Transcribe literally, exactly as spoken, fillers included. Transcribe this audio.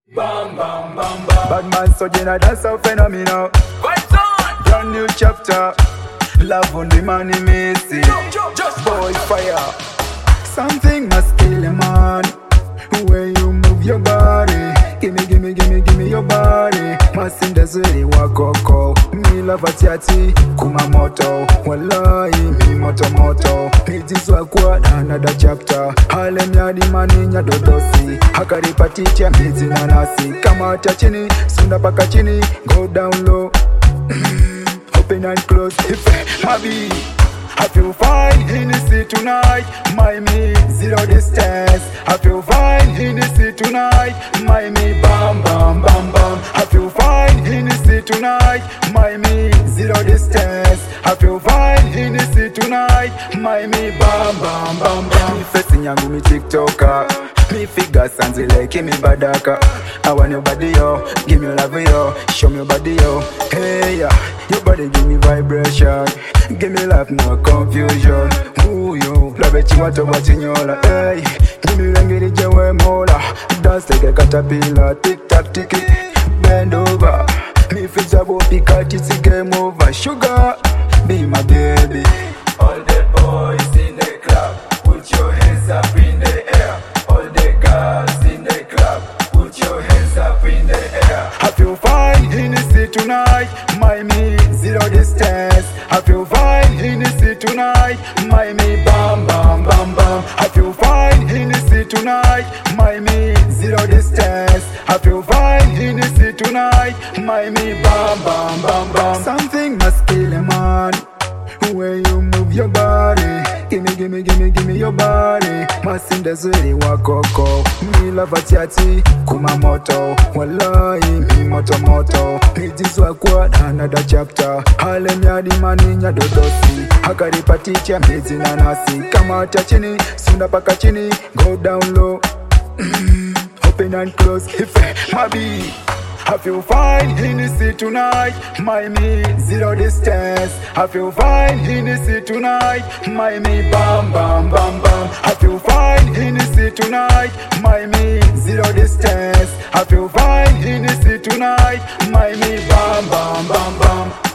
Bam bam bam bam. Bad man so Jenna, that's a phenomenal. What's on? Brand new chapter. Love on the money missing. Just Boy fire. Something must kill a man. When you move your body, gimme, gimme, gimme, gimme your body. Masinda zuri wakoko. Me love a tiati, kumamoto. Wallahi, me moto moto. Nijizwa kwa another chapter. Halem ya di mani ya dodosi. Hakari patitia mizi nanasi. Kama chachini, sunda paka chini. Go down low. Open and close, if Mabi. I feel fine in the city tonight, my me zero distance. I feel fine in the city tonight, my me bam bam bam bam. I feel fine in the city tonight, my me zero distance. I feel fine in the city tonight, my me bam bam bam bam. Me facing yangu me TikToker, me figure sanzile kimi badaka. I want your body yo, give me your love yo, show me your body yo. Hey yeah, your body give me vibration. Give me life, no confusion. Ooh, yo, love it, you want to watch in your life. Hey, give me rangiri jewe mola. Dance like a caterpillar, tick tock, tick it, bend over. Me feel about Pikachu, it's a game over. Sugar, be my baby. All the boys in the club, put your hands up in the air. All the girls in the club, put your hands up in the air. I feel fine in the city tonight, my me zero distance. I feel fine in the city tonight, my me bam bam bam bam. I feel fine in the city tonight, my me zero distance. I feel fine in the city tonight, my me bam bam bam bam. Something must kill a man when you move your body. Gimme, gimme, gimme, gimme your body. Masinda zuri wakoko. Me love a tiati, kumamoto. Wallahi, me moto moto. Nijizwa kwa another chapter. Halem ya di mani ya dodosi. Hakari patitia mizi nanasi. Kama chachini, sunda paka chini. Go down low. Open and close, if Mabi. I feel fine in the city tonight, my me zero distance. I feel fine in the city tonight, my me bam bam bam bam. I feel fine in the city tonight, my me zero distance. I feel fine in the city tonight, my me bam bam bam bam.